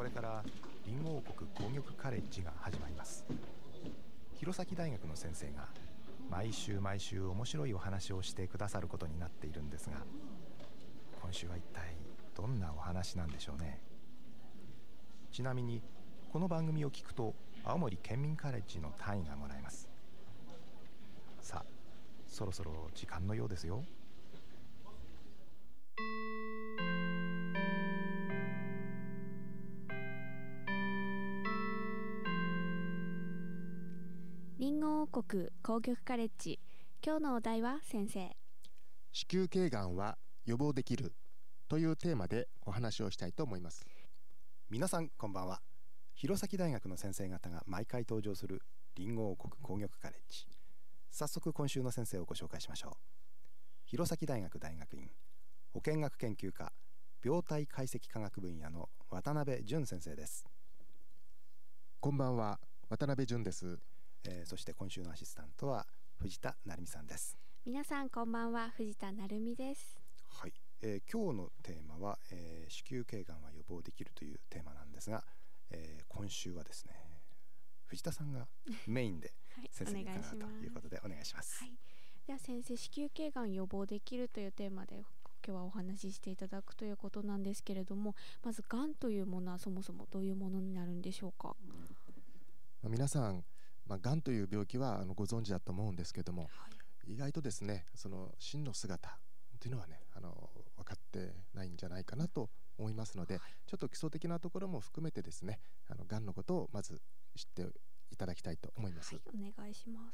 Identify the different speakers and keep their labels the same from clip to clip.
Speaker 1: れからリンゴ王国工業カレッジが始まります。弘前大学の先生が毎週毎週面白いお話をしてくださることになっているんですが、今週は一体どんなお話なんでしょうね。ちなみにこの番組を聞くと青森県民カレッジの単位がもらえます。さあ、そろそろ時間のようですよ。
Speaker 2: リンゴ王国工業カレッジ、今日のお題は先生。
Speaker 3: 子宮頸がんは予防できるというテーマでお話をしたいと思います。
Speaker 1: 皆さんこんばんは。弘前大学の先生方が毎回登場するリンゴ王国工業カレッジ。早速今週の先生をご紹介しましょう。弘前大学大学院保健学研究科病態解析科学分野の渡辺淳先生です。
Speaker 3: こんばんは、渡辺淳です。
Speaker 1: そして今週のアシスタントは藤田成美さんです。
Speaker 2: 皆さんこんばんは、藤田成美です。
Speaker 1: はい、今日のテーマは、子宮頸がんは予防できるというテーマなんですが、今週はですね、藤田さんがメインで先生に伺うということでお願いします。
Speaker 2: はい、では先生、子宮頸がん予防できるというテーマで今日はお話ししていただくということなんですけれども、まずがんというものはそもそもどういうものになるんでしょうか。
Speaker 3: 皆さん、がんという病気はご存知だと思うんですけども、意外とですね、その真の姿というのはね、分かってないんじゃないかなと思いますので、ちょっと基礎的なところも含めてですね、がんのことをまず知っていただきたいと思います。
Speaker 2: はい、お願いします。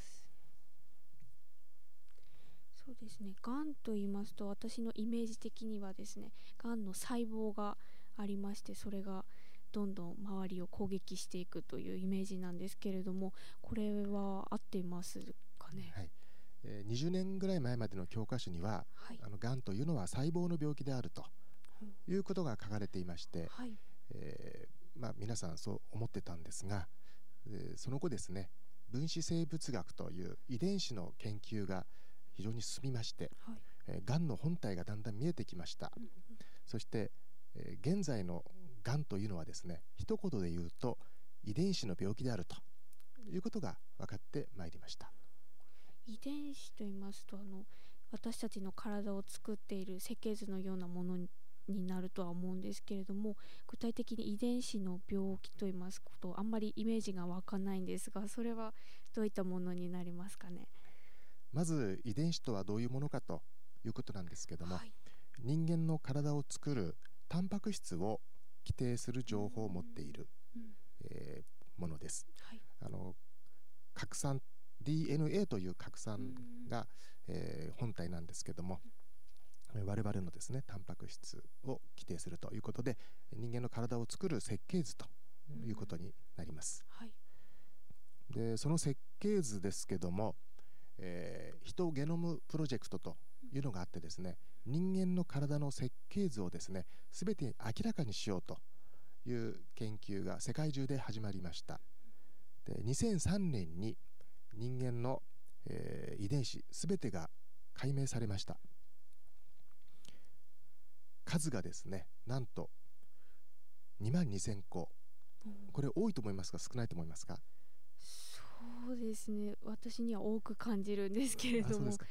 Speaker 2: そうですね、がんと言いますと私のイメージ的にはですね、がんの細胞がありまして、それがどんどん周りを攻撃していくというイメージなんですけれども、これは合っていますかね。
Speaker 3: はい、20年ぐらい前までの教科書には、がんというのは細胞の病気であるということが書かれていまして、皆さんそう思ってたんですが、その後ですね、分子生物学という遺伝子の研究が非常に進みまして、がんの本体がだんだん見えてきました。そして現在のがんというのはですね、一言で言うと遺伝子の病気であるということが分かってまいりました。
Speaker 2: 遺伝子と言いますと、私たちの体を作っている設計図のようなものになるとは思うんですけれども、具体的に遺伝子の病気と言いますことあんまりイメージが湧かないんですが、それはどういったものになりますかね。
Speaker 3: まず遺伝子とはどういうものかということなんですけども、人間の体を作るタンパク質を規定する情報を持っている、ものです。核酸 DNA という核酸が、本体なんですけども、我々のですね、タンパク質を規定するということで、人間の体を作る設計図ということになります。でその設計図ですけども、ヒトゲノムプロジェクトというのがあってですね、人間の体の設計図をですね、全て明らかにしようという研究が世界中で始まりました。で2003年に人間の、遺伝子全てが解明されました。数がですね、なんと22,000個。これ多いと思いますか、少ないと思いますか。
Speaker 2: そうですね、私には多く感じるんですけれども、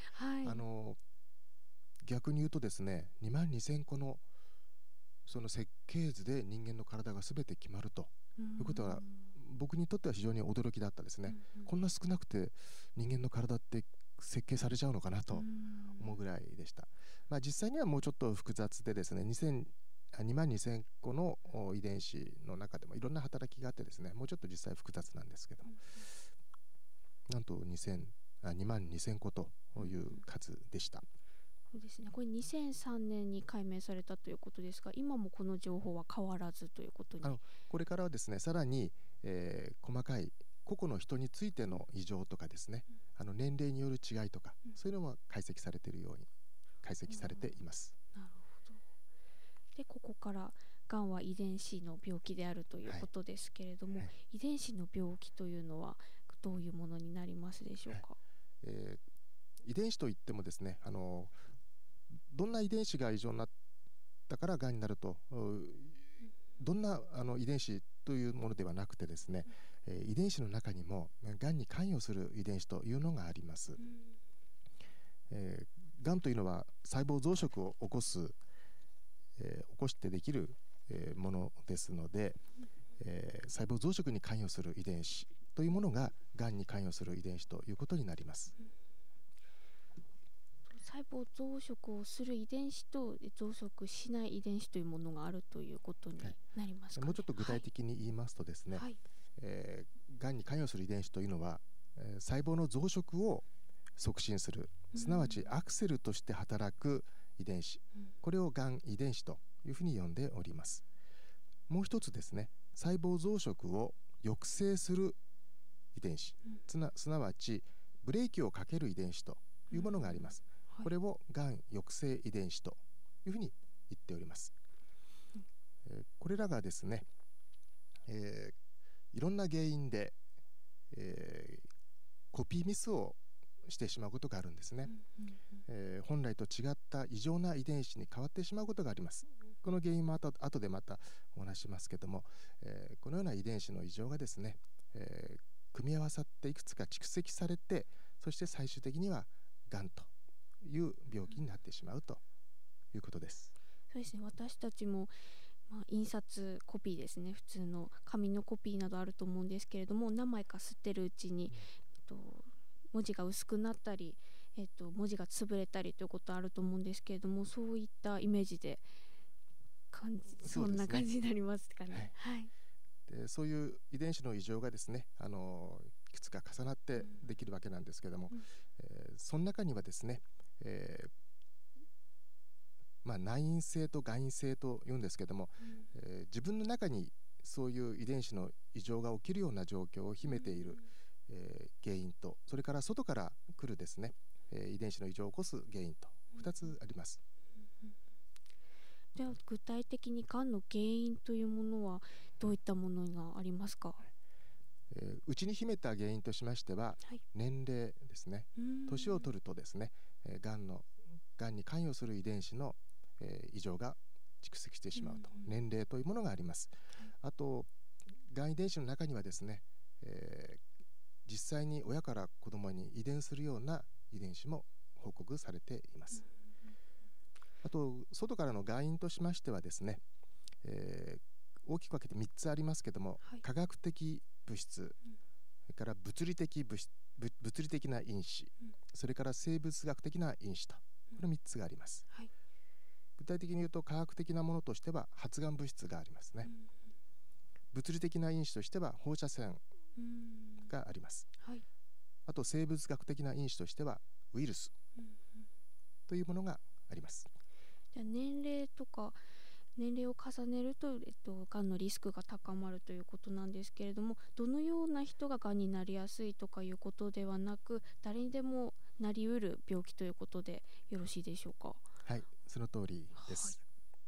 Speaker 3: 逆に言うとですね、22,000個のその設計図で人間の体が全て決まるということは、僕にとっては非常に驚きだったですね。こんな少なくて人間の体って設計されちゃうのかなと思うぐらいでした。実際にはもうちょっと複雑でですね、22,000個の遺伝子の中でもいろんな働きがあってですね、もうちょっと実際複雑なんですけども、なんと22,000個という数でした。
Speaker 2: そうですね、これ2003年に解明されたということですが、今もこの情報は変わらずということに。
Speaker 3: これからはですね、さらに、細かい個々の人についての異常とかですね、年齢による違いとか、そういうのも解析されているように解析されています。
Speaker 2: なるほど。でここからがんは遺伝子の病気であるということですけれども、遺伝子の病気というのはどういうものになりますでしょうか。
Speaker 3: 遺伝子といってもですね、どんな遺伝子が異常になったからがんになるとどんな遺伝子というものではなくてですね、遺伝子の中にもがんに関与する遺伝子というのがあります。がんというのは細胞増殖を起こしてできるものですので、細胞増殖に関与する遺伝子というものががんに関与する遺伝子ということになります。
Speaker 2: 細胞増殖をする遺伝子と増殖しない遺伝子というものがあるということになりますかね。
Speaker 3: もうちょっと具体的に言いますとですね、がんに関与する遺伝子というのは、細胞の増殖を促進する、すなわちアクセルとして働く遺伝子、これをがん遺伝子というふうに呼んでおります。もう一つですね、細胞増殖を抑制する遺伝子、すなわちブレーキをかける遺伝子というものがあります。これをがん抑制遺伝子というふうに言っております。これらがですね、いろんな原因で、コピーミスをしてしまうことがあるんですね。本来と違った異常な遺伝子に変わってしまうことがあります。この原因も後でまたお話しますけども、このような遺伝子の異常がですね、組み合わさっていくつか蓄積されて、そして最終的にはがんという病気になってしまうということです。
Speaker 2: そうですね、私たちも、印刷コピーですね、普通の紙のコピーなどあると思うんですけれども、何枚か吸ってるうちに、文字が薄くなったり、文字が潰れたりということあると思うんですけれども、そういったイメージでそんな感じになりますかね。
Speaker 3: でそういう遺伝子の異常がですね、いくつか重なってできるわけなんですけども、その中にはですね、内因性と外因性と言うんですけども、自分の中にそういう遺伝子の異常が起きるような状況を秘めている、原因と、それから外から来るですね、遺伝子の異常を起こす原因と2つあります。
Speaker 2: では具体的にがんの原因というものはどういったものがありますか？
Speaker 3: 内に秘めた原因としましては、年齢ですね。年を取るとですね、がんに関与する遺伝子の、異常が蓄積してしまうと、年齢というものがあります。あとがん遺伝子の中にはですね、実際に親から子供に遺伝するような遺伝子も報告されています。あと外からの外因としましてはですね、大きく分けて3つありますけども、化学的物質、それから物理的な因子、それから生物学的な因子と、この3つがあります。具体的に言うと化学的なものとしては発がん物質がありますね。物理的な因子としては放射線があります。あと生物学的な因子としてはウイルスというものがあります。
Speaker 2: じゃあ年齢を重ねると、がんのリスクが高まるということなんですけれども、どのような人ががんになりやすいとかいうことではなく、誰にでもなりうる病気ということでよろしいでしょうか？
Speaker 3: はい、その通りです。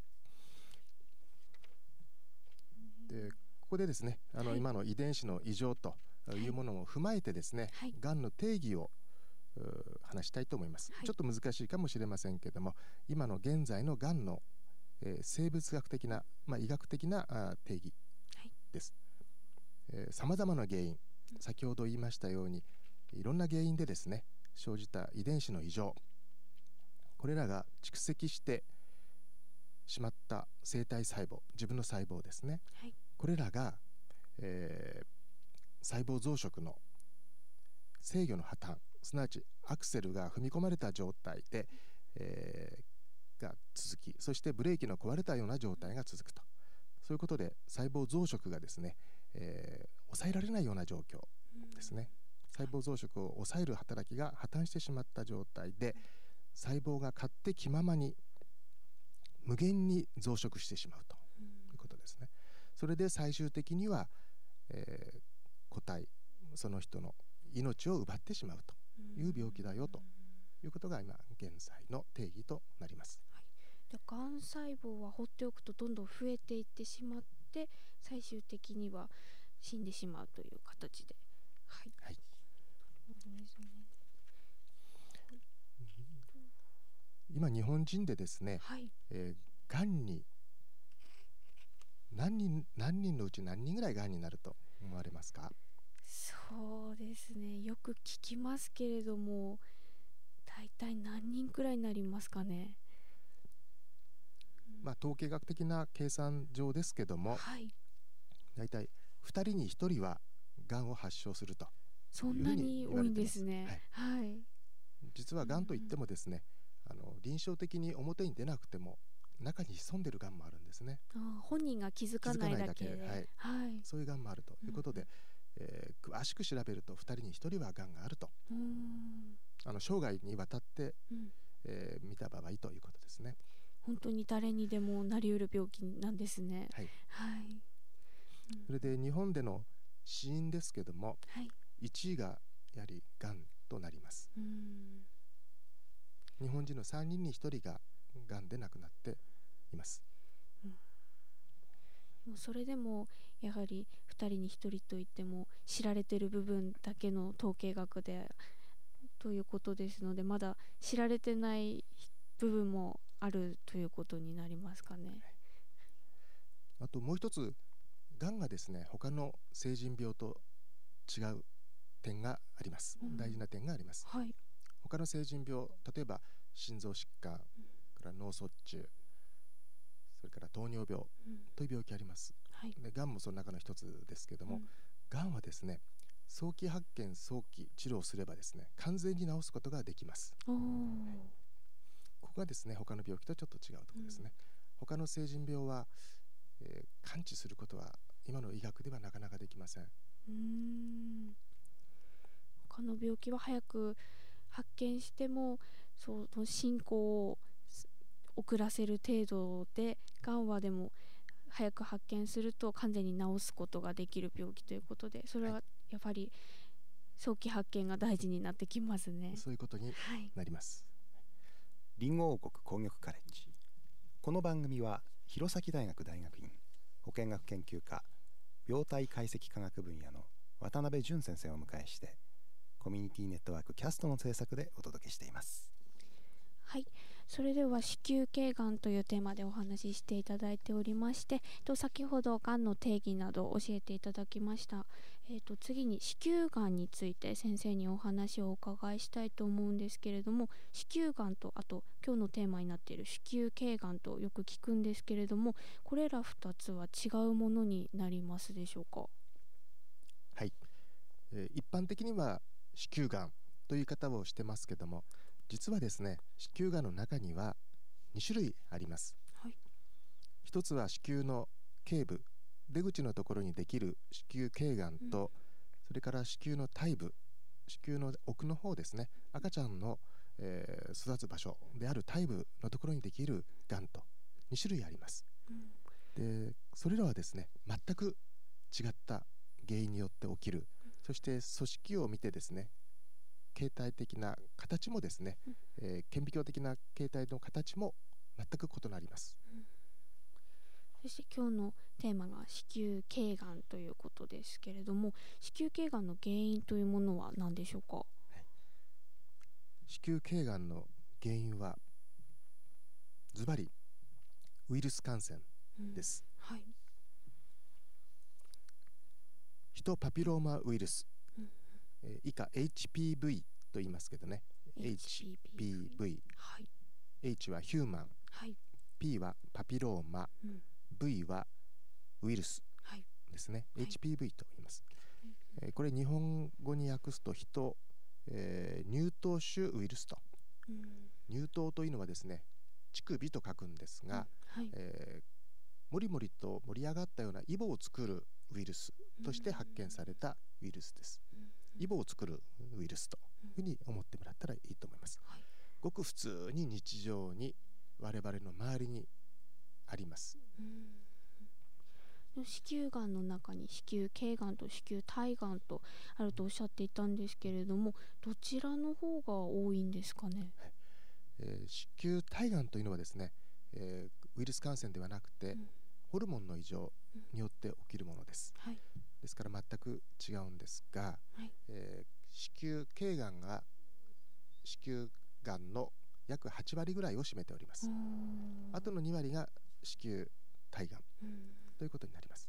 Speaker 3: でここでですね、今の遺伝子の異常というものを踏まえてですね、がんの定義を話したいと思います。ちょっと難しいかもしれませんけども、今の現在のがんの、生物学的な、医学的な定義です。さまざまな原因、先ほど言いましたようにいろんな原因でですね生じた遺伝子の異常、これらが蓄積してしまった生体細胞、自分の細胞ですね、これらが、細胞増殖の制御の破綻、すなわちアクセルが踏み込まれた状態で、が続き、そしてブレーキの壊れたような状態が続くと、そういうことで細胞増殖がですね、抑えられないような状況ですね。細胞増殖を抑える働きが破綻してしまった状態で、細胞が勝手気ままに無限に増殖してしまうということですね。それで最終的には、個体、その人の命を奪ってしまうという病気だよということが今現在の定義となります。
Speaker 2: がん細胞は放っておくとどんどん増えていってしまって、最終的には死んでしまうという形で、今
Speaker 3: 日本人でですね、がんにな何人のうち何人ぐらいがんになると思われますか？
Speaker 2: そうですね、よく聞きますけれども、大体何人くらいになりますかね。
Speaker 3: 統計学的な計算上ですけども、
Speaker 2: はい、
Speaker 3: 大体2人に1人はがんを発症すると
Speaker 2: そんなに多いんですね。はい、
Speaker 3: 実はがんといってもですね、臨床的に表に出なくても中に潜んでるがんもあるんですね。
Speaker 2: 本人が気づかないだけで、
Speaker 3: はい、そういうがんもあるということで、詳しく調べると2人に1人はがんがあると、生涯にわたって、見た場合ということですね。
Speaker 2: 本当に誰にでもなりうる病気なんですね。
Speaker 3: はい、それで日本での死因ですけども、1位がやはりがんとなります。日本人の3人に1人ががんで亡くなっています。
Speaker 2: それでもやはり2人に1人といっても知られている部分だけの統計学でということですので、まだ知られてない部分もあるということになりますかね。
Speaker 3: あともう一つ、がんがですね、他の成人病と違う点があります。大事な点があります。他の成人病、例えば心臓疾患、から脳卒中、それから糖尿病という病気あります。で、がんもその中の一つですけども、がんはですね、早期発見、早期治療すればですね、完全に治すことができます。ここがですね、他の病気とちょっと違うところですね。他の成人病は、完治することは今の医学ではなかなかできません。
Speaker 2: 他の病気は早く発見してもその進行を遅らせる程度で、がんはでも早く発見すると完全に治すことができる病気ということで、それはやっぱり早期発見が大事になってきますね。
Speaker 3: そういうことになります。
Speaker 1: リンゴ王国工業カレッジ。この番組は弘前大学大学院保健学研究科病態解析科学分野の渡辺淳先生をお迎えして、コミュニティネットワークキャストの制作でお届けしています。
Speaker 2: はい、それでは子宮頸がんというテーマでお話ししていただいておりまして、先ほどがんの定義などを教えていただきました。次に子宮がんについて先生にお話をお伺いしたいと思うんですけれども、子宮がんとあと今日のテーマになっている子宮頸がんとよく聞くんですけれども、これら2つは違うものになりますでしょうか？
Speaker 3: はい、一般的には子宮がんという言い方をしてますけども、実はですね、子宮がんの中には2種類あります。一つは子宮の頸部、出口のところにできる子宮頸がんと、それから子宮の体部、子宮の奥の方ですね、赤ちゃんの、育つ場所である体部のところにできるがんと2種類あります。で、それらはですね、全く違った原因によって起きる、そして組織を見てですね、形態的な形もですね、顕微鏡的な形態の形も全く異なります。
Speaker 2: そして今日のテーマが子宮頸がんということですけれども、子宮頸がんの原因というものは何でしょうか？
Speaker 3: 子宮頸がんの原因はズバリウイルス感染です。ヒトパピローマウイルス、以下 HPV と言いますけどね、 HPV、H はヒューマン、P はパピローマ、V はウイルスですね、HPV と言います。これ日本語に訳すと人、乳頭種ウイルスと、乳頭というのはですね、乳首と書くんですが、もりもりと盛り上がったようなイボを作るウイルスとして発見されたウイルスです。イボを作るウイルスというふうに思ってもらったらいいと思います。ごく普通に日常に我々の周りにあります。
Speaker 2: 子宮がんの中に子宮頸がんと子宮体がんとあるとおっしゃっていたんですけれども、どちらの方が多いんですかね？
Speaker 3: 子宮体がんというのはですね、ウイルス感染ではなくて、ホルモンの異常によって起きるものです。ですから全く違うんですが、子宮頸がんが子宮がんの約8割ぐらいを占めております。あとの2割が子宮体がんということになります。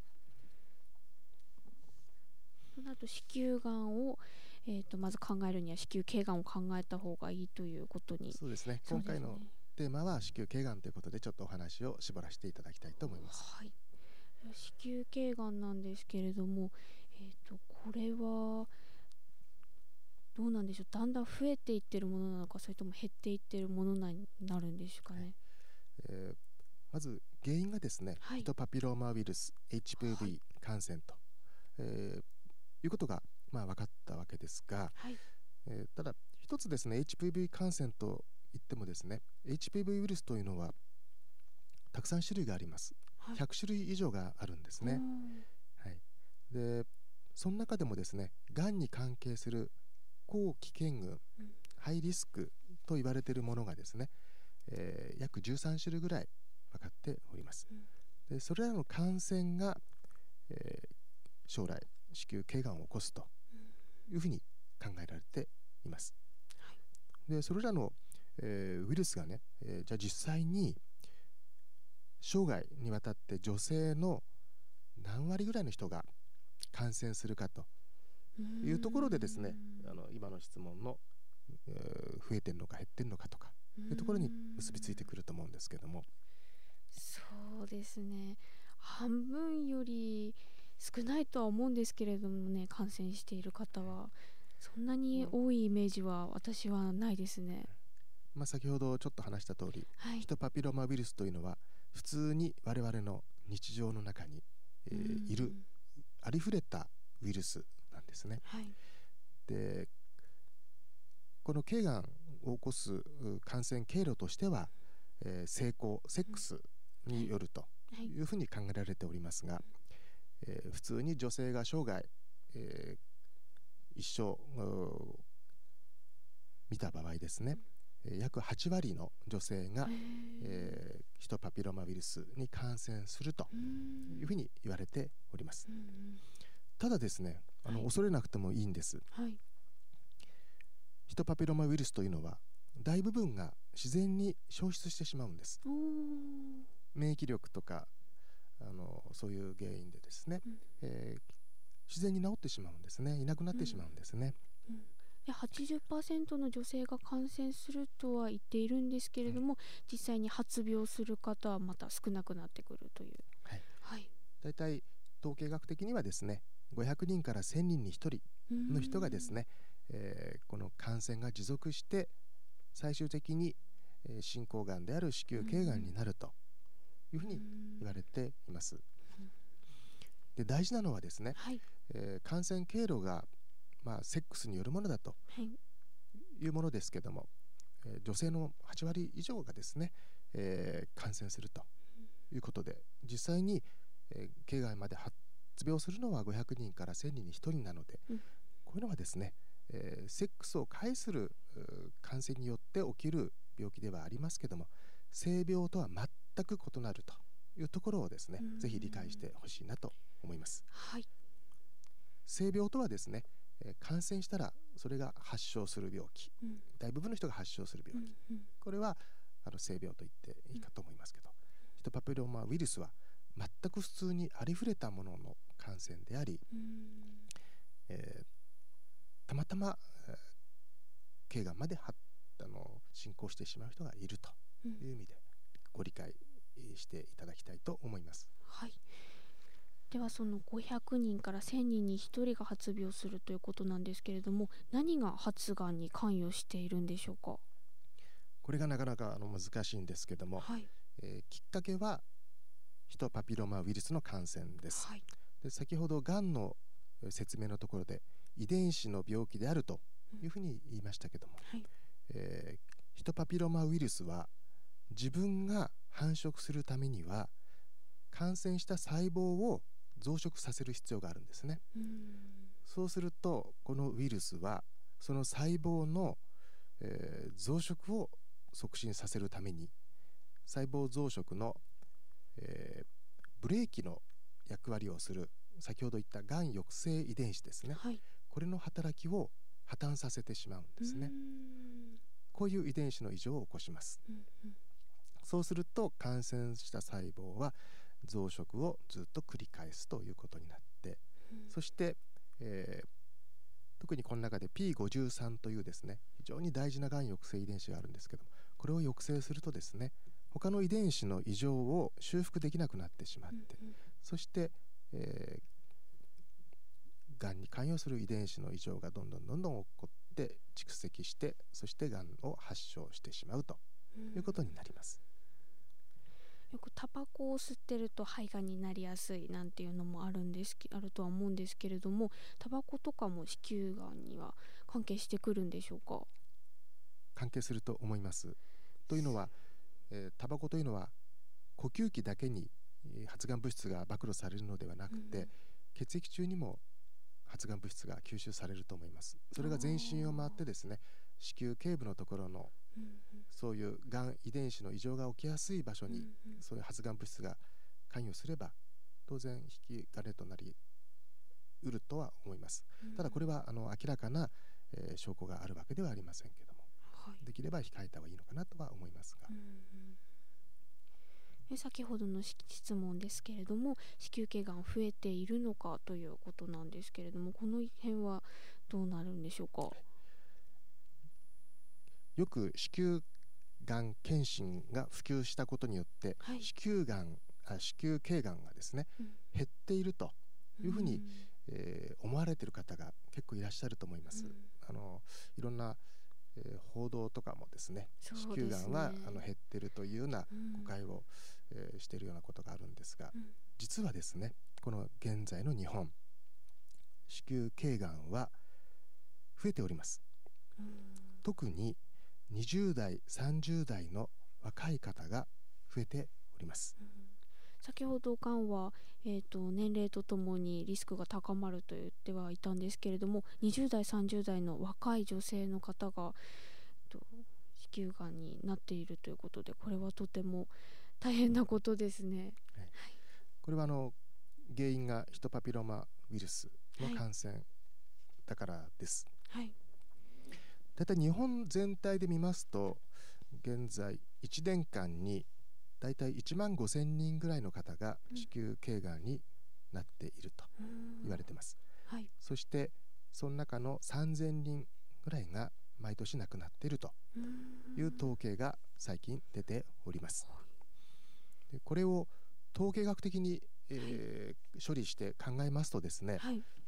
Speaker 2: となると子宮がんを、まず考えるには子宮頸がんを考えた方がいいということに。
Speaker 3: そうですね。今回のテーマは子宮頸がんということで、ちょっとお話を絞らせていただきたいと思います。
Speaker 2: はい、子宮頸がんなんですけれども、これはどうなんでしょう。だんだん増えていってるものなのか、それとも減っていってるものになるんでしょうかね。
Speaker 3: まず原因がですね、ヒトパピローマウイルス HPV 感染と、いうことが分かったわけですが、ただ一つですね、 HPV 感染といってもですね、 HPV ウイルスというのはたくさん種類があります。100種類以上があるんですね。でその中でもですね、がんに関係する高危険群、ハイリスクと言われているものがですね、約13種類ぐらい分かっております。でそれらの感染が、将来子宮頸がんを起こすというふうに考えられています。でそれらの、ウイルスがね、じゃあ実際に生涯にわたって女性の何割ぐらいの人が感染するかというところでですね、今の質問の、増えてるのか減ってるのかとかいうところに結びついてくると思うんですけども。
Speaker 2: そうですね、半分より少ないとは思うんですけれどもね、感染している方はそんなに多いイメージは私はないですね。
Speaker 3: 先ほどちょっと話した通り、ヒトパピローマウイルスというのは普通に我々の日常の中に、いるありふれたウイルスなんですね。でこの頸がんを起こす感染経路としては、性交セックスによるというふうに考えられておりますが、普通に女性が生涯、一生見た場合ですね、約8割の女性が、ヒトパピローマウイルスに感染するというふうに言われております。ただですね、恐れなくてもいいんです。ヒトパピローマウイルスというのは大部分が自然に消失してしまうんです。免疫力とかそういう原因でですね、自然に治ってしまうんですね。いなくなってしまうんですね。
Speaker 2: で 80% の女性が感染するとは言っているんですけれども、実際に発病する方はまた少なくなってくるという。
Speaker 3: だいたい統計学的にはですね、500人から1000人に1人の人がですね、この感染が持続して最終的に、進行がんである子宮頸がんになるというふうに言われています。で大事なのはですね、感染経路がセックスによるものだというものですけども、女性の8割以上がですね、感染するということで、実際に、頸がんまで発病するのは500人から1000人に1人なので、こういうのはですね、セックスを介する感染によって起きる病気ではありますけども、性病とは全く異なるというところをですね、ぜひ理解してほしいなと思います。性病とはですね、感染したらそれが発症する病気、大部分の人が発症する病気、これは性病と言っていいかと思いますけど、ヒトパピローマウイルスは全く普通にありふれたものの感染であり、たまたま頸がんまで進行してしまう人がいるという意味でご理解していただきたいと思います。
Speaker 2: ではその500人から1000人に1人が発病するということなんですけれども、何が発がんに関与しているんでしょうか。
Speaker 3: これがなかなか難しいんですけども、きっかけはヒトパピローマウイルスの感染です。で先ほどがんの説明のところで遺伝子の病気であるというふうに言いましたけども、ヒトパピローマウイルスは自分が繁殖するためには感染した細胞を増殖させる必要があるんですね。そうするとこのウイルスはその細胞の、増殖を促進させるために細胞増殖の、ブレーキの役割をする先ほど言ったがん抑制遺伝子ですね、これの働きを破綻させてしまうんですね。こういう遺伝子の異常を起こします。そうすると感染した細胞は増殖をずっと繰り返すということになって、そして、特にこの中で P53 というですね、非常に大事ながん抑制遺伝子があるんですけども、これを抑制するとですね、他の遺伝子の異常を修復できなくなってしまって、そして、がんに関与する遺伝子の異常がどんどん起こって蓄積して、そしてがんを発症してしまうということになります。
Speaker 2: よくタバコを吸ってると肺がんになりやすいなんていうのもあるとは思うんですけれども、タバコとかも子宮がんには関係してくるんでしょうか？
Speaker 3: 関係すると思います。というのは、タバコというのは呼吸器だけに発がん物質が暴露されるのではなくて、血液中にも発がん物質が吸収されると思います。それが全身を回ってですね、子宮頸部のところのそういうがん遺伝子の異常が起きやすい場所にそういう発がん物質が関与すれば、当然引き金となりうるとは思います。ただこれは明らかな、証拠があるわけではありませんけども、できれば控えた方がいいのかなとは思いますが、
Speaker 2: 先ほどの質問ですけれども、子宮頸がん増えているのかということなんですけれども、この辺はどうなるんでしょうか？
Speaker 3: よく子宮がん検診が普及したことによって、子宮頸がんがですね、減っているというふうに、思われている方が結構いらっしゃると思います。いろんな、報道とかもですね、子宮がんは減っているというような誤解を、しているようなことがあるんですが、実はですね、この現在の日本、子宮頸がんは増えております。特に20代30代の若い方が増えております。
Speaker 2: 先ほどがんは、年齢とともにリスクが高まると言ってはいたんですけれども、20代30代の若い女性の方が、子宮がんになっているということで、これはとても大変なことですね。
Speaker 3: これは原因がヒトパピローマウイルスの感染だからです。だいたい日本全体で見ますと、現在1年間にだいたい1万5000人ぐらいの方が子宮頸がんになっていると言われています。そしてその中の3000人ぐらいが毎年亡くなっているという統計が最近出ております。でこれを統計学的に、処理して考えますとですね、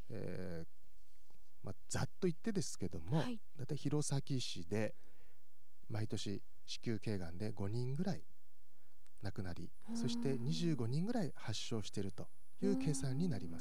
Speaker 3: ざっと言ってですけども、だいたい弘前市で毎年子宮頸がんで5人ぐらい亡くなり、そして25人ぐらい発症しているという計算になります。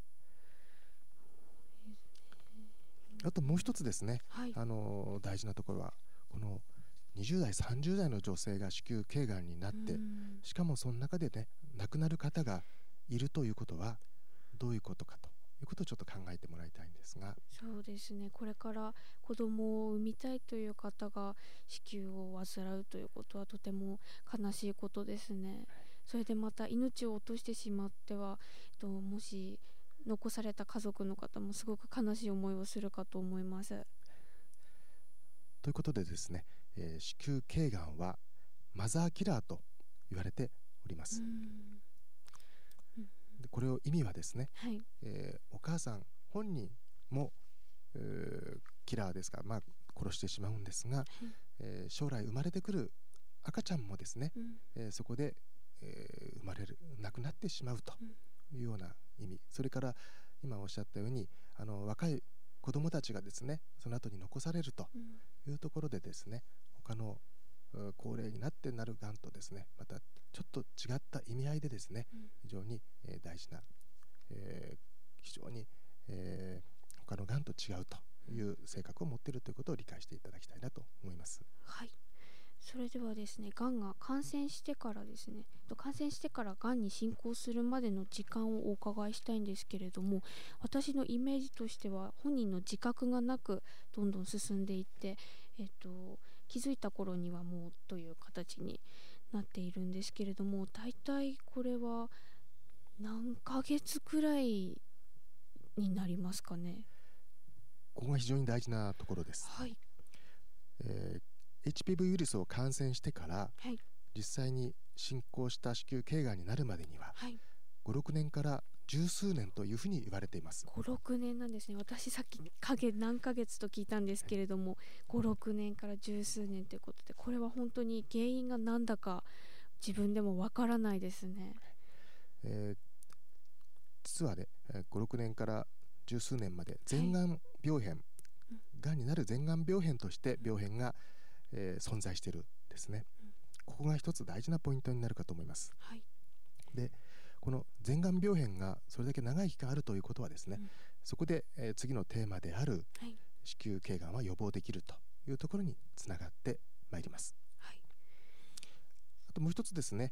Speaker 3: あともう一つですね、大事なところは、この20代30代の女性が子宮頸がんになって、しかもその中でね、亡くなる方がいるということはどういうことかということをちょっと考えてもらいたいんですが。
Speaker 2: そうですね、これから子供を産みたいという方が子宮を患うということはとても悲しいことですね。それでまた命を落としてしまっては、もし残された家族の方もすごく悲しい思いをするかと思います。
Speaker 3: ということでですね、子宮頸がんはマザーキラーと言われております。でこれを意味はですね、お母さん本人も、キラーですから、殺してしまうんですが、将来生まれてくる赤ちゃんもですね、そこで、亡くなってしまうというような意味、それから今おっしゃったように若い子どもたちがですね、その後に残されるというところでですね、他の高齢になってなるがんとですね、またちょっと違った意味合いでですね、非常に大事な、非常に、他のがんと違うという性格を持っているということを理解していただきたいなと思います。
Speaker 2: それではですね、がんが感染してからですね、感染してからがんに進行するまでの時間をお伺いしたいんですけれども、私のイメージとしては本人の自覚がなくどんどん進んでいって、気づいた頃にはもうという形になっているんですけれども、だいたいこれは何ヶ月くらいになりますかね？
Speaker 3: ここが非常に大事なところです。HPV ウイルスを感染してから、実際に進行した子宮頸がんになるまでには、5、6年から十数年というふうに言われています。
Speaker 2: 5、6年なんですね。私さっき何ヶ月と聞いたんですけれども、5、6年から十数年ということで、これは本当に原因が何だか自分でもわからないですね。
Speaker 3: 実はね、5、6年から十数年まで前がん病変、がんになる前がん病変として病変が、存在しているんですね。ここが一つ大事なポイントになるかと思います。で、この前がん病変がそれだけ長い期間あるということはですね、そこで、次のテーマである子宮頸がんは予防できるというところにつながってまいります。あともう一つですね、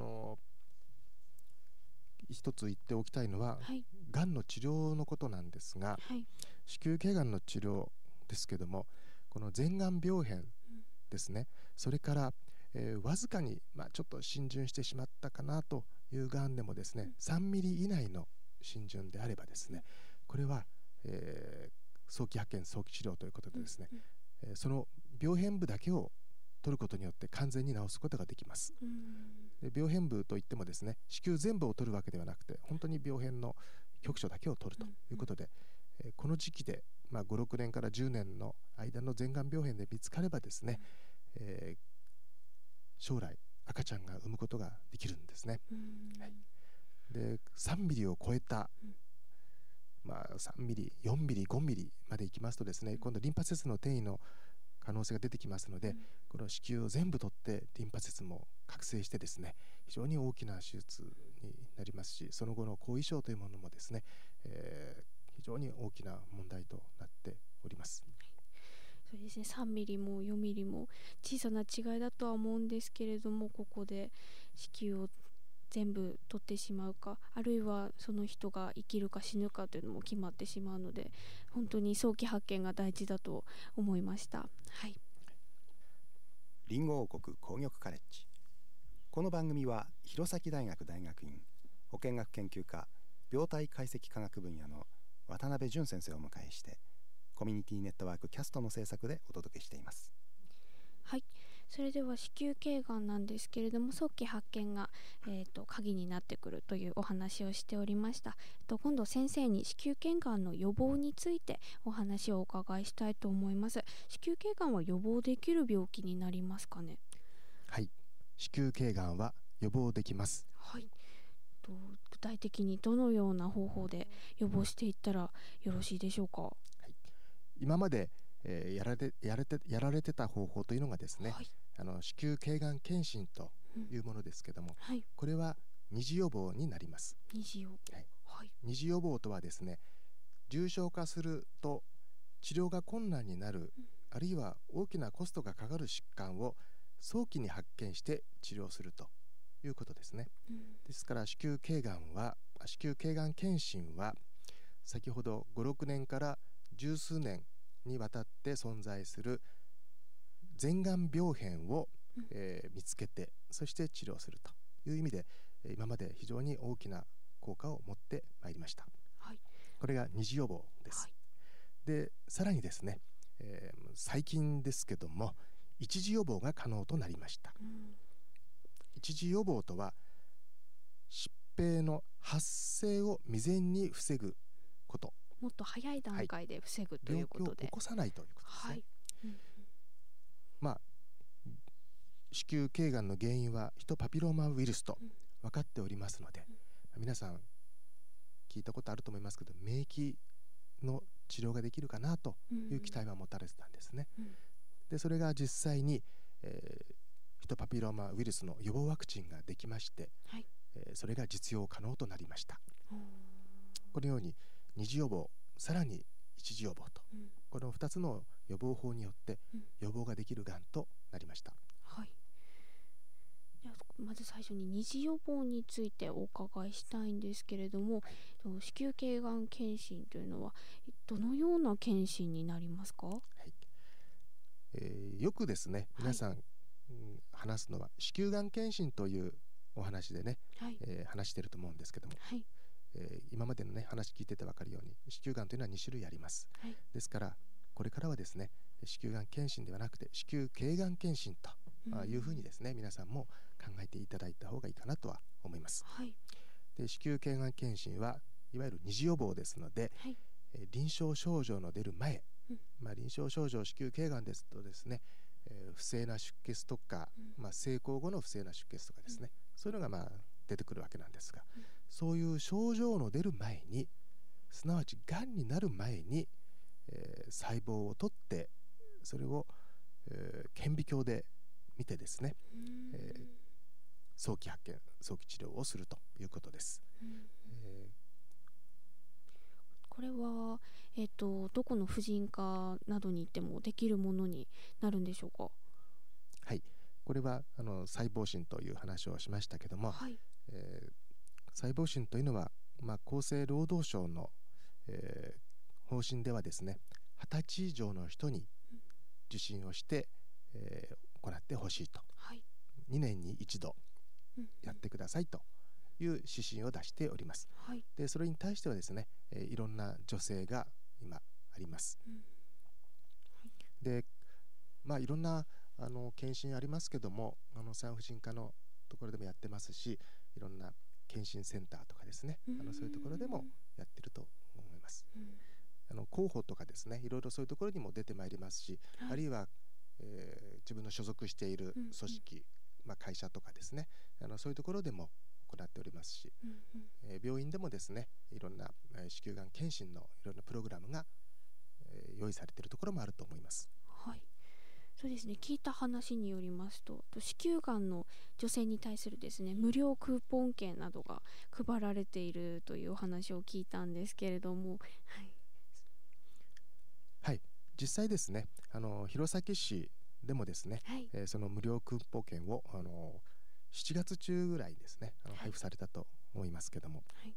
Speaker 3: 一つ言っておきたいのは、がんの治療のことなんですが、子宮頸がんの治療ですけども、この前がん病変ですね、それから、わずかに、ちょっと浸潤してしまったかなというがんでもですね、3ミリ以内の浸潤であればですね、これは、早期発見早期治療ということでですね、その病変部だけを取ることによって完全に治すことができます。で、病変部といってもですね、子宮全部を取るわけではなくて、本当に病変の局所だけを取るということで、この時期で、5、6年から10年の間の前がん病変で見つかればですね、将来赤ちゃんが産むことができるんですね。で、3ミリを超えた、3ミリ、4ミリ、5ミリまでいきますとですね、今度リンパ節の転移の可能性が出てきますので、この子宮を全部取ってリンパ節も覚醒してですね、非常に大きな手術になりますし、その後の後遺症というものもですね、非常に大きな問題となっております。
Speaker 2: そうですね、3ミリも4ミリも小さな違いだとは思うんですけれども、ここで子宮を全部取ってしまうか、あるいはその人が生きるか死ぬかというのも決まってしまうので、本当に早期発見が大事だと思いました。
Speaker 1: リンゴ王国紅玉カレッジ。この番組は弘前大学大学院保健学研究科病態解析科学分野の渡辺淳先生をお迎えして、コミュニティネットワークキャストの制作でお届けしています。
Speaker 2: それでは子宮頸がんなんですけれども、早期発見が、鍵になってくるというお話をしておりました。今度先生に子宮頸がんの予防についてお話をお伺いしたいと思います。子宮頸がんは予防できる病気になりますかね？
Speaker 3: 子宮頸がんは予防できます。
Speaker 2: 具体的にどのような方法で予防していったらよろしいでしょうか？
Speaker 3: 今までやられてた方法というのがですね、子宮頸がん検診というものですけども、これは二次予防になります。二次予防とはですね、重症化すると治療が困難になる、あるいは大きなコストがかかる疾患を早期に発見して治療するということですね。ですから子宮頸がん検診は先ほど5、6年から十数年にわたって存在する前がん病変を、見つけて、そして治療するという意味で、今まで非常に大きな効果を持ってまいりました。これが二次予防です。で、さらにですね、最近ですけども一次予防が可能となりました。一次予防とは疾病の発生を未然に防ぐこと、
Speaker 2: もっと早い段階で防ぐということで、
Speaker 3: 病気を起こさないということですね。子宮頸がんの原因はヒトパピローマウイルスと分かっておりますので、皆さん聞いたことあると思いますけど、免疫の治療ができるかなという期待は持たれてたんですね。で、それが実際に、ヒトパピローマウイルスの予防ワクチンができまして、それが実用可能となりました。このように二次予防、さらに一次予防と、この2つの予防法によって予防ができるがんとなりました。
Speaker 2: ではまず最初に二次予防についてお伺いしたいんですけれども、子宮頸がん検診というのはどのような検診になりますか？
Speaker 3: よくですね、皆さん、話すのは子宮がん検診というお話でね、話していると思うんですけども、今までのね話聞いてて分かるように、子宮がんというのは2種類あります。ですからこれからはですね、子宮がん検診ではなくて子宮頸がん検診というふうにですね、皆さんも考えていただいた方がいいかなとは思います。
Speaker 2: はい、
Speaker 3: で子宮頸がん検診はいわゆる二次予防ですので、
Speaker 2: はい、
Speaker 3: 臨床症状の出る前、臨床症状子宮頸がんですとですね、不正な出血とか、性交後の不正な出血とかですね、そういうのが出てくるわけなんですが、そういう症状の出る前に、すなわちがんになる前に、細胞を取ってそれを、顕微鏡で見てですね、早期発見早期治療をするということです。
Speaker 2: これは、どこの婦人科などに行ってもできるものになるんでしょうか。
Speaker 3: はい、これは細胞診という話をしましたけども、
Speaker 2: はい、
Speaker 3: 細胞診というのは、厚生労働省の、方針ではですね、20歳以上の人に受診をして、行ってほしいと、
Speaker 2: はい、
Speaker 3: 2年に1度やってくださいという指針を出しております。
Speaker 2: はい、
Speaker 3: でそれに対してはですね、いろんな助成が今あります。でいろんな検診ありますけども、産婦人科のところでもやってますし、いろんな検診センターとかですね、そういうところでもやってると思います。広報とかですね、いろいろそういうところにも出てまいりますし、あるいは、自分の所属している組織、会社とかですね、そういうところでも行っておりますし、病院でもですね、いろんな、子宮がん検診のいろんなプログラムが、用意されているところもあると思います。
Speaker 2: はい、そうですね、聞いた話によりますと、子宮がんの女性に対するですね、無料クーポン券などが配られているというお話を聞いたんですけれども、はい、
Speaker 3: はい、実際ですね、弘前市でもですね、
Speaker 2: はい、
Speaker 3: その無料クーポン券を7月中ぐらいですね、配布されたと思いますけども、
Speaker 2: はい、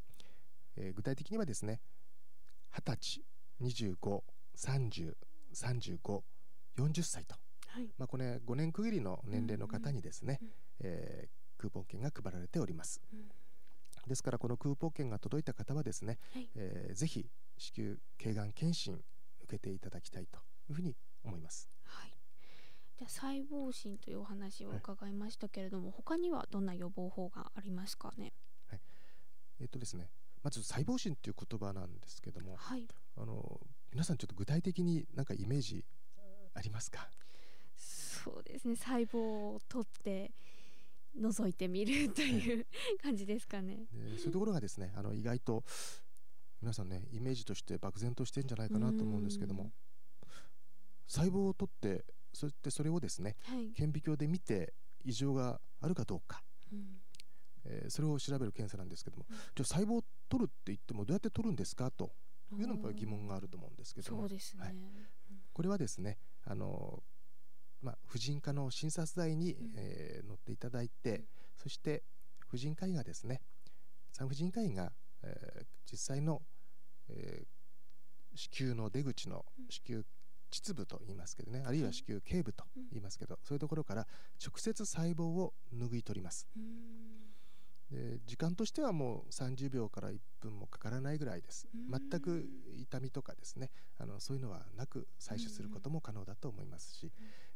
Speaker 3: 具体的にはですね、20歳、25、30、35、40歳と、
Speaker 2: はい、
Speaker 3: これ5年区切りの年齢の方にですね、クーポン券が配られております。ですからこのクーポン券が届いた方はですね、
Speaker 2: はい、
Speaker 3: ぜひ子宮頸がん検診受けていただきたいというふうに思います。
Speaker 2: はい、じゃあ細胞診というお話を伺いましたけれども、他にはどんな予防法がありますかね。
Speaker 3: はい、ですね、まず細胞診という言葉なんですけども、
Speaker 2: はい、
Speaker 3: 皆さんちょっと具体的に何かイメージありますか？
Speaker 2: そうですね、細胞を取って覗いてみるという感じですかね。
Speaker 3: でそういうところがですね、意外と皆さんね、イメージとして漠然としてんじゃないかなと思うんですけども、細胞を取ってそれをですね、
Speaker 2: はい、
Speaker 3: 顕微鏡で見て異常があるかどうか、それを調べる検査なんですけども、じゃあ細胞を取るって言ってもどうやって取るんですかというのも疑問があると思うんですけども、
Speaker 2: そうですね、
Speaker 3: はい、これはですね、婦人科の診察台に、乗っていただいて、そして婦人科医がですね、産婦人科医が、実際の、子宮の出口の子宮膣部と言いますけどね、あるいは子宮頸部と言いますけど、そういうところから直接細胞を拭い取ります。で時間としてはもう30秒から1分もかからないぐらいです。全く痛みとかですね、そういうのはなく採取することも可能だと思いますし、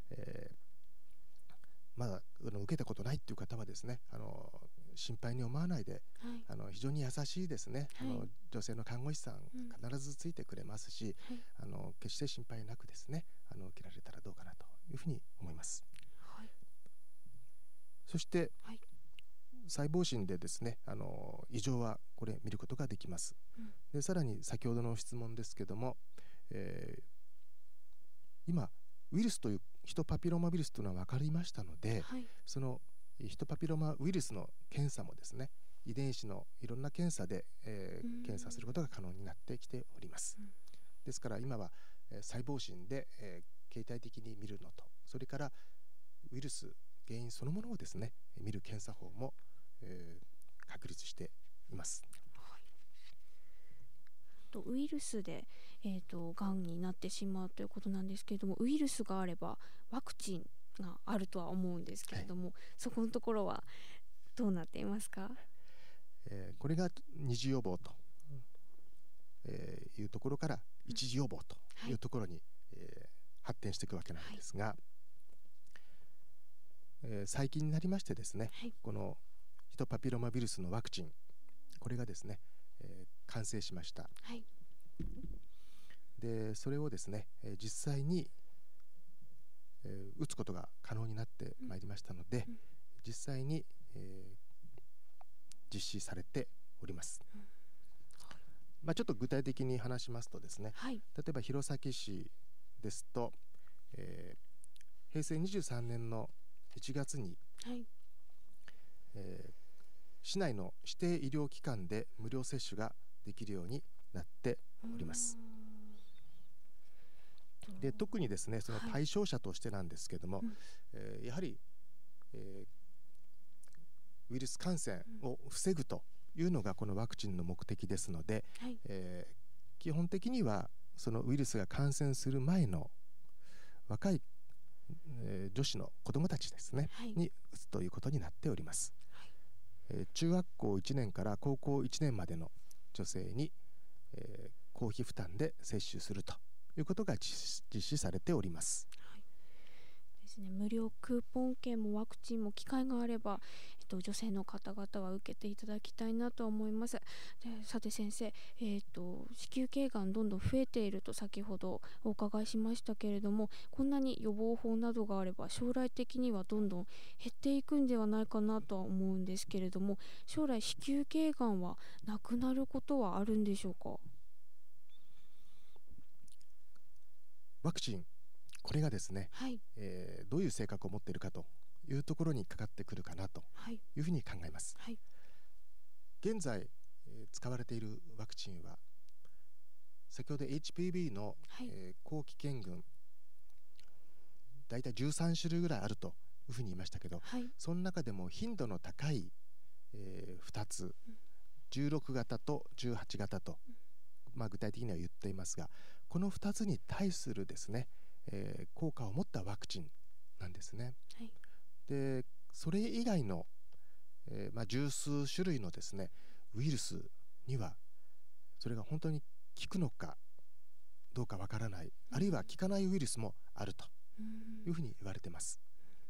Speaker 3: まだ受けたことないっていう方はですね、心配に思わないで、非常に優しいですね、女性の看護師さん必ずついてくれますし、決して心配なくですね、受けられたらどうかなというふうに思います。そして、細胞診でですね、異常はこれ見ることができます。でさらに先ほどの質問ですけども、今ウイルスというヒトパピローマウイルスというのは分かりましたので、そのヒトパピローマウイルスの検査もですね、遺伝子のいろんな検査で、検査することが可能になってきております。ですから今は、細胞診で、形態的に見るのと、それからウイルス原因そのものをですね見る検査法も、確立しています。
Speaker 2: ウイルスで、がんになってしまうということなんですけれども、ウイルスがあればワクチンがあるとは思うんですけれども、そこのところはどうなっていますか？
Speaker 3: これが二次予防と、いうところから一次予防というところに、発展していくわけなんですが、 最近になりましてですね、
Speaker 2: はい、
Speaker 3: このヒトパピロマウイルスのワクチン、これがですね、完成しました。
Speaker 2: はい、
Speaker 3: でそれをですね、実際に、打つことが可能になってまいりましたので、実際に、実施されております。ちょっと具体的に話しますとですね、
Speaker 2: はい、
Speaker 3: 例えば弘前市ですと、平成23年の1月に、
Speaker 2: はい、
Speaker 3: 市内の指定医療機関で無料接種ができるようになっております。で特にですね、その対象者としてなんですけども、やはり、ウイルス感染を防ぐというのがこのワクチンの目的ですので、
Speaker 2: はい、
Speaker 3: 基本的にはそのウイルスが感染する前の若い、女子の子どもたちですね、
Speaker 2: はい、
Speaker 3: に打つということになっております。
Speaker 2: はい、
Speaker 3: 中学校1年から高校1年までの女性に、公費負担で接種するということが実施されております。
Speaker 2: はいですね、無料クーポン券もワクチンも機会があれば、女性の方々は受けていただきたいなと思います。でさて先生、子宮頸がんどんどん増えていると先ほどお伺いしましたけれども、こんなに予防法などがあれば将来的にはどんどん減っていくんではないかなとは思うんですけれども、将来子宮頸がんはなくなることはあるんでしょうか？
Speaker 3: ワクチン、これがですね、
Speaker 2: はい、
Speaker 3: どういう性格を持っているかというところにかかってくるかなというふうに考えます。
Speaker 2: はい、
Speaker 3: 現在、使われているワクチンは先ほど HPV の、
Speaker 2: はい、
Speaker 3: 後期検群だいたい13種類ぐらいあるというふうに言いましたけど、
Speaker 2: はい、
Speaker 3: その中でも頻度の高い、2つ、16型と18型と、具体的には言っていますが、この2つに対するですね、効果を持ったワクチンなんですね。
Speaker 2: はい、
Speaker 3: でそれ以外の、十数種類のですねウイルスにはそれが本当に効くのかどうかわからない、あるいは効かないウイルスもあるというふうに言われています。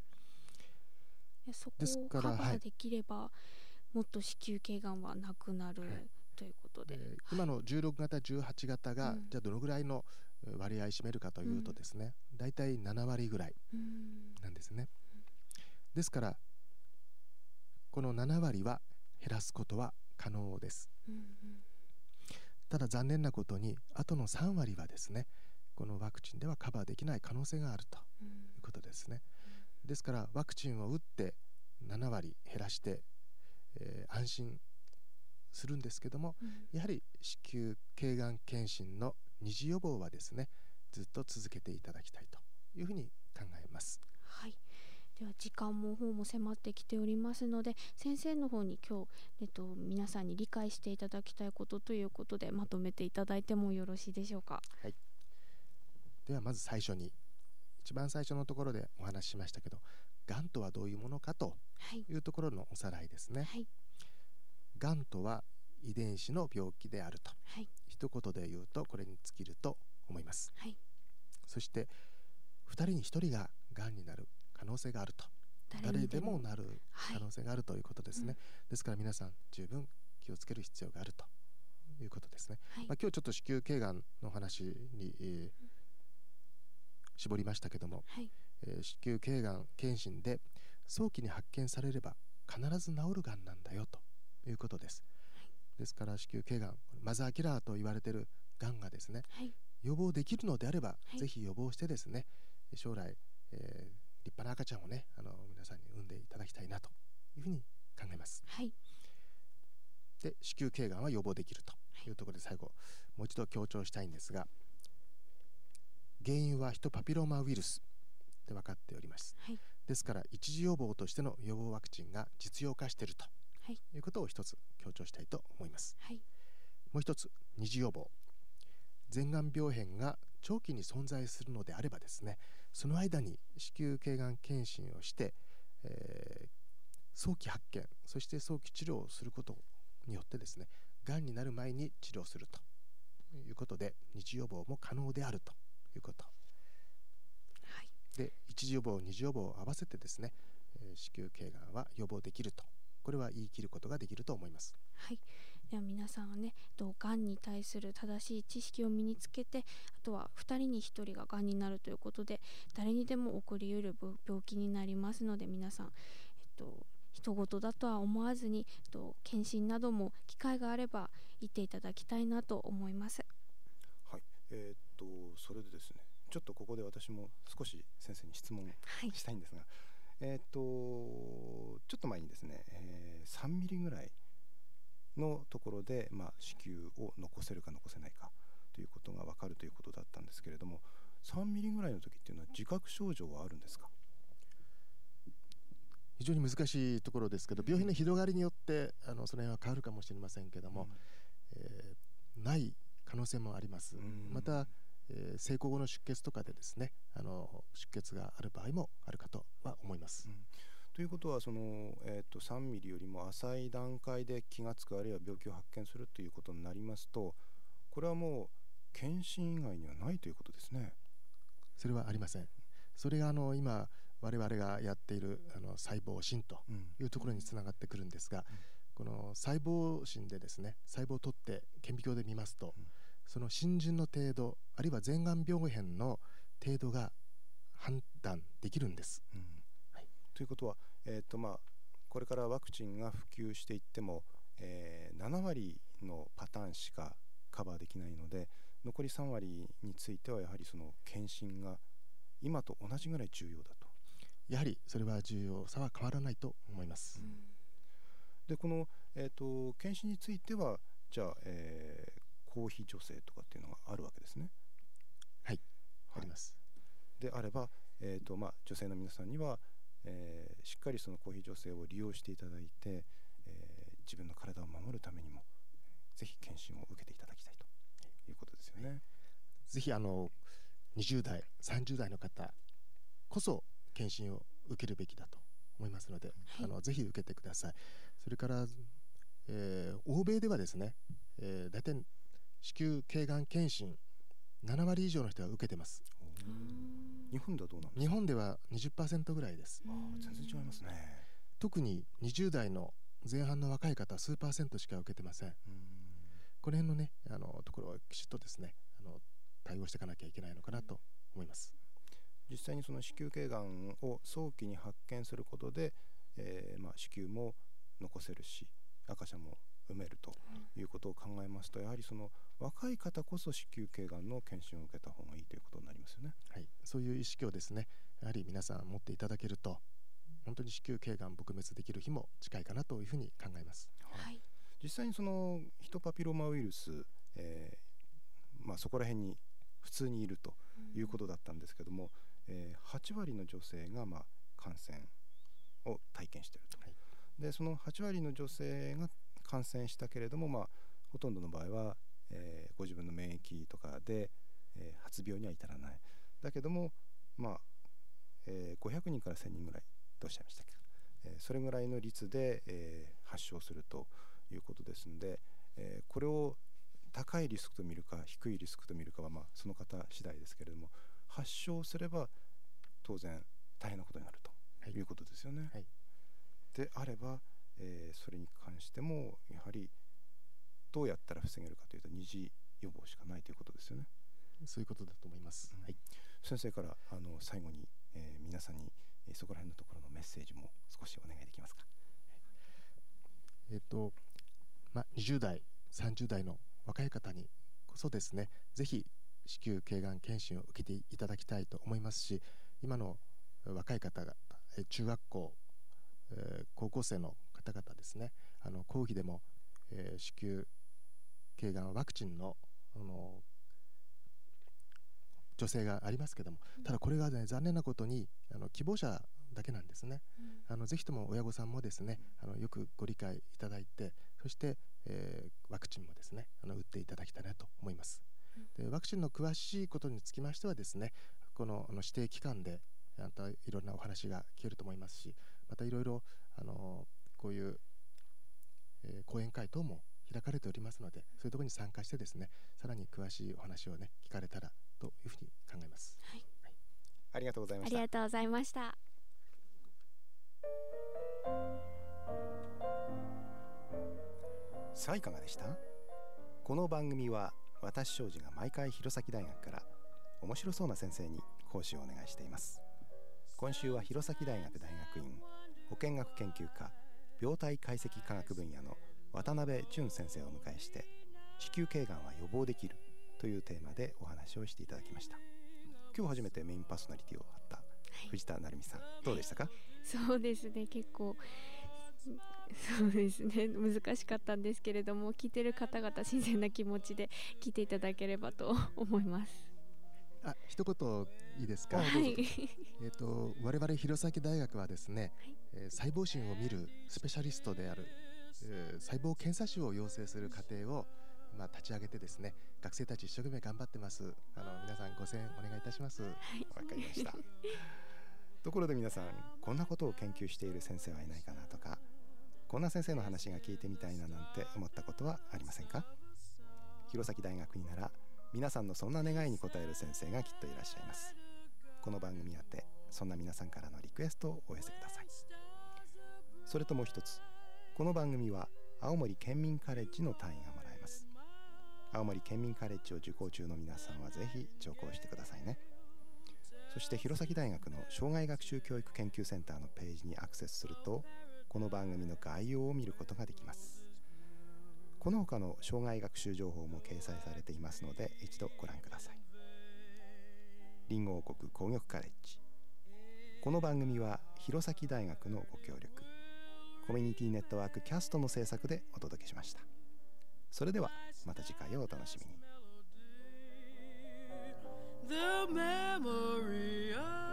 Speaker 2: そこをカバーできれば、もっと子宮頸がんはなくなる、ということで、
Speaker 3: 今の16型18型が、じゃあどのぐらいの割合占めるかというとですね、だいたい7割ぐらいなんですね。ですからこの7割は減らすことは可能です。ただ残念なことにあとの3割はですね、このワクチンではカバーできない可能性があるということですね。ですからワクチンを打って7割減らして、安心するんですけども、やはり子宮頸がん検診の二次予防はですね、ずっと続けていただきたいというふうに考えます。
Speaker 2: はい、では時間も方も迫ってきておりますので、先生の方に今日、皆さんに理解していただきたいことということでまとめていただいてもよろしいでしょうか？
Speaker 3: はい、ではまず最初に一番最初のところでお話ししましたけど、がんとはどういうものかというところのおさらいですね。はい、がんとは遺伝子の病気であると、はい、一言で言うとこれに尽きると思います。はい、そして2人に1人ががんになる可能性があると、誰でもなる可能性があるということですね。ですから皆さん十分気をつける必要があるということですね。はい、今日ちょっと子宮頸がんの話に、絞りましたけども、はい、子宮頸がん検診で早期に発見されれば必ず治るがんなんだよということです。はい、ですから子宮頸がん、マザーキラーと言われているがんがですね、はい、予防できるのであれば、はい、ぜひ予防してですね、将来、立派な赤ちゃんをね、皆さんに産んでいただきたいなというふうに考えます。はい、で子宮頸がんは予防できるというところで最後もう一度強調したいんですが、原因はヒトパピローマウイルスで分かっております。はい、ですから一次予防としての予防ワクチンが実用化しているということを一つ強調したいと思います。はい、もう一つ、二次予防。前がん病変が長期に存在するのであればですね、その間に子宮頸がん検診をして、早期発見、そして早期治療をすることによってですね、がんになる前に治療するということで二次予防も可能であるということ。はい、で一次予防二次予防を合わせてですね、 子宮頸がんは予防できると、これは言い切ることができると思います。
Speaker 2: はい、では皆さんはね、がんに対する正しい知識を身につけて、あとは2人に1人ががんになるということで、誰にでも起こりうる病気になりますので、皆さん、人事だとは思わずに、検診なども機会があれば行っていただきたいなと思います。
Speaker 1: はい、それでですね、ちょっとここで私も少し先生に質問したいんですが、ちょっと前にですね、3ミリぐらいのところで、子宮を残せるか残せないかということが分かるということだったんですけれども、3ミリぐらいの時っていうのは自覚症状はあるんですか？
Speaker 3: 非常に難しいところですけど、病変の広がりによってその辺は変わるかもしれませんけども、ない可能性もあります。また、性交後の出血とかでですね、出血がある場合もあるかとは思います。
Speaker 1: ということは3ミリよりも浅い段階で気がつく、あるいは病気を発見するということになりますと、これはもう検診以外にはないということですね。
Speaker 3: それはありません。それが今我々がやっている細胞診というところにつながってくるんですが、この細胞診でですね、細胞を取って顕微鏡で見ますと、その浸潤の程度、あるいは前がん病変の程度が判断できるんです。
Speaker 1: ということは、これからワクチンが普及していっても、7割のパターンしかカバーできないので、残り3割についてはやはりその検診が今と同じぐらい重要だと。
Speaker 3: やはりそれは重要さは変わらないと思います。
Speaker 1: でこの、検診についてはじゃあ、公費助成とかっていうのがあるわけですね。
Speaker 3: はい、あります。
Speaker 1: であれば、女性の皆さんには、しっかりその公費助成を利用していただいて、自分の体を守るためにもぜひ検診を受けていただきたいということですよね。
Speaker 3: ぜひ20代30代の方こそ検診を受けるべきだと思いますので、ぜひ受けてください。それから、欧米ではですね、大体子宮頸がん検診7割以上の人は受けてます。
Speaker 1: 日本ではどうなんですか？
Speaker 3: 日本では 20% ぐらいです。
Speaker 1: 全然違いますね。
Speaker 3: 特に20代の前半の若い方は数%しか受けてません。この辺のね、ところをきちっとですね、対応していかなきゃいけないのかなと思います。
Speaker 1: 実際にその子宮頸がんを早期に発見することで、子宮も残せるし赤ちゃんも産めるということを考えますと、やはりその若い方こそ子宮頸がんの検診を受けた方がいいということになりますよね。
Speaker 3: はい、そういう意識をですね、やはり皆さん持っていただけると、本当に子宮頸がん撲滅できる日も近いかなというふうに考えます。
Speaker 1: 実際にそのヒトパピローマウイルス、そこら辺に普通にいるということだったんですけども、8割の女性が感染を体験していると、でその8割の女性が感染したけれども、ほとんどの場合は、ご自分の免疫とかで、発病には至らない。だけども、500人から1000人ぐらいとおっしゃいましたっけ、それぐらいの率で、発症するということですので、これを高いリスクと見るか低いリスクと見るかはその方次第ですけれども、発症すれば当然大変なことになるということですよね。であれば、それに関してもやはりどうやったら防げるかというと、二次予防しかないということですよね。
Speaker 3: そういうことだと思います。
Speaker 1: 先生から最後に、皆さんにそこら辺のところのメッセージも少しお願いできますか。
Speaker 3: 20代30代の若い方にこそですね、ぜひ子宮頸がん検診を受けていただきたいと思いますし、今の若い方々、中学校、高校生の方々ですね、講義でも、子宮頸がんワクチンの助成がありますけども、ただこれがね、残念なことに希望者だけなんですね。ぜひとも親御さんもですね、よくご理解いただいて、そして、ワクチンもですね打っていただきたいなと思います。でワクチンの詳しいことにつきましてはですね、この指定期間でいろんなお話が聞けると思いますし、またいろいろこういう、講演会等も開かれておりますので、そういうところに参加してですね、さらに詳しいお話をね聞かれたらというふうに考えます。
Speaker 1: ありがとうございました。
Speaker 2: ありがとうございました。
Speaker 1: さあいかがでした？この番組は私庄司が毎回弘前大学から面白そうな先生に講師をお願いしています。今週は弘前大学大学院保健学研究科病態解析科学分野の渡辺淳先生をお迎えして、子宮頸がんは予防できるというテーマでお話をしていただきました。今日初めてメインパーソナリティを張った藤田成美さん、どうでしたか？
Speaker 2: そうですね、結構そうですね、難しかったんですけれども、聞いてる方々新鮮な気持ちで聞いていただければと思います。
Speaker 3: 一言いいですか？
Speaker 2: はい、
Speaker 3: 我々弘前大学はですね、細胞診を見るスペシャリストである、細胞検査士を養成する過程を今立ち上げてですね、学生たち一生懸命頑張ってます。皆さんご声援お願いいたします。わ
Speaker 1: かりました。ところで皆さん、こんなことを研究している先生はいないかなとか、こんな先生の話が聞いてみたいななんて思ったことはありませんか？弘前大学になら皆さんのそんな願いに応える先生がきっといらっしゃいます。この番組宛てそんな皆さんからのリクエストをお寄せください。それともう一つ、この番組は青森県民カレッジの単位がもらえます。青森県民カレッジを受講中の皆さんはぜひ受講してくださいね。そして弘前大学の障害学習教育研究センターのページにアクセスすると、この番組の概要を見ることができます。この他の障害学習情報も掲載されていますので、一度ご覧ください。リンゴ王国工業カレッジ。この番組は弘前大学のご協力、コミュニティネットワークキャストの制作でお届けしました。それではまた次回をお楽しみに。The memory of